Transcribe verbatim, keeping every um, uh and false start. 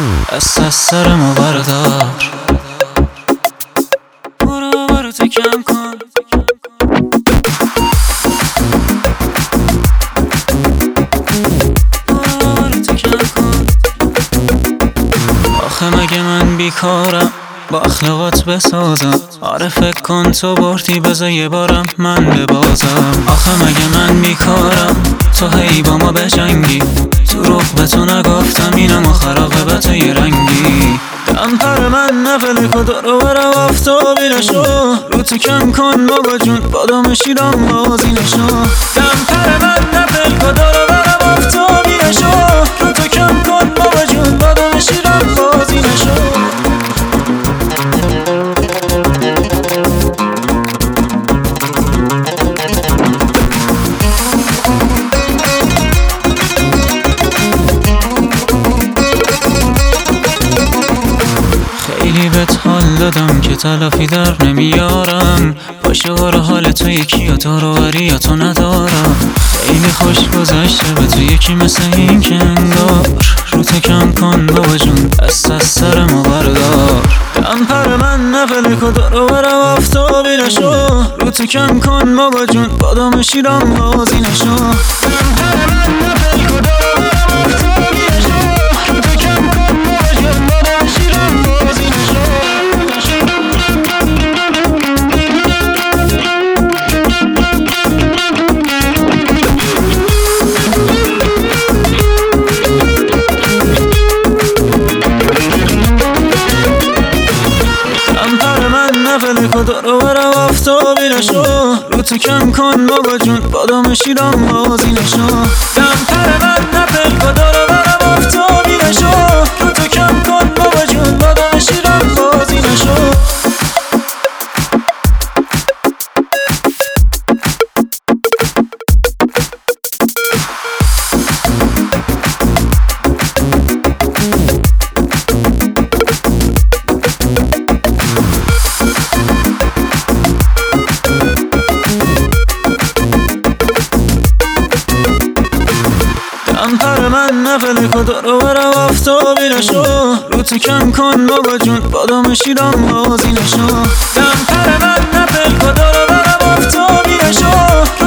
دست از سر ما بردار، برو برو تو کم کن. برو برو تو کم کن. آخه مگه من بیکارم با اخلاقات بسازم؟ آره فکر کن تو بردی بذار یه بارم من ببازم. آخه مگه من بیکارم تو هی با ما بجنگی؟ تو رخ به تو نگفتم اینم آخر به تو یه رنگی. دم پر من نفلک و دارو برم آفتابی نشو، رو تو کم کن بابا جون بادام شیرم بازی نشو. دم پر من نفلک و دارو برم آفتابی نشو، رو تو کم کن بابا جون بادام شیرم بازی نشو. خیلی بهت حال دادم که تلافی در نمیارم، باشه بار حال تو یکی یا داروری یا تو ندارم. خیلی خوش گذشته به تو یکی مثل این که انگار، رو تو کم کن بابا جون دست از سر ما بردار. دم پر من نفلک و دارو برم آفتابی نشو، رو تو کم کن بابا جون بادام شیرم بازی نشو. دم پر من نفلک و دارو برم آفتابی نشو، رو تو کم کن بابا جون بادام شیرم بازی نشو. نفلک و دارو برم آفتابی نشو، رو تو کم کن بابا جون بادام شیرم بازی نشو. دم پر من نفلک و دارو برم آفتابی نشو، رو تو کم کن بابا جون بادام شیرم بازی نشو. دم پر من نفلک و دارو برم آفتابی نشو، رو تو کم کن بابا جون بادام شیرم بازی نشو. دم پر من نفلک و دارو برم آفتابی نشو،